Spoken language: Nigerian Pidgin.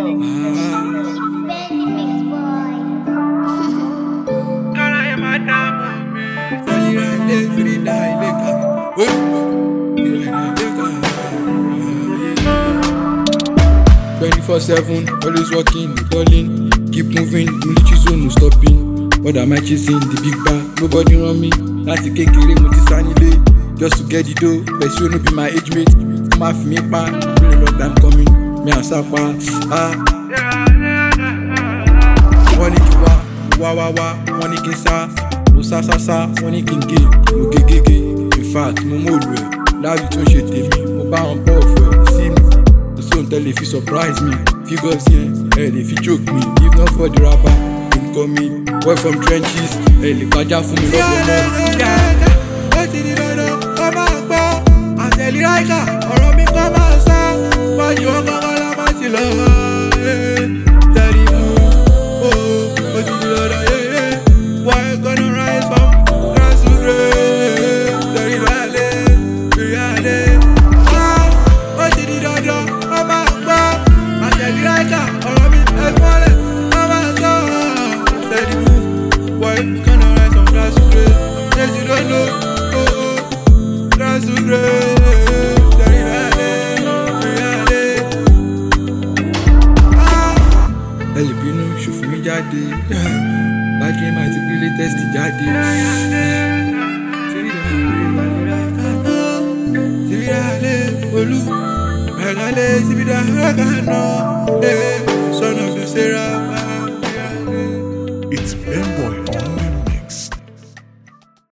"24/7, always working, calling, keep moving, military zone, no stopping. What am I chasing? The big bar, nobody run me. Láti kékeré mo ti sá nílé, just to get the dough. Person wey no be my age mate, come ma fi mi pa, really long time coming, me and Sapa. Wọ́n ní kí wá, wọ́n ní kí n sá, mo sá, wọ́n ní kí n gé, mo gégége. In fact, mo mú òlù ẹ̀, láàbì tó ń ṣe tèmi, mo bá wọn bọ̀ ọ̀fọ̀ ẹ̀ sí mi. Don't tell if you surprise me. Figures here, if you joke me. If not for the rapper, don't call me. Boy from trenches, the baja for me love more. What did you know? Come on, go. I tell you like that. Or me come outside. But you want to go to my chilo. Tell you, oh, what did you know? Why you gonna rise from grass to grave? Tell you reality. What did you know? Ẹlẹ́bínú ṣòfò mi jáde, bájú máa ti pílé tẹ́sítì jáde. Olú, ẹ̀rọ̀lẹ́ síbídà ọ̀gánà, sọ́nà fi ṣe ra. It's Ben Boy.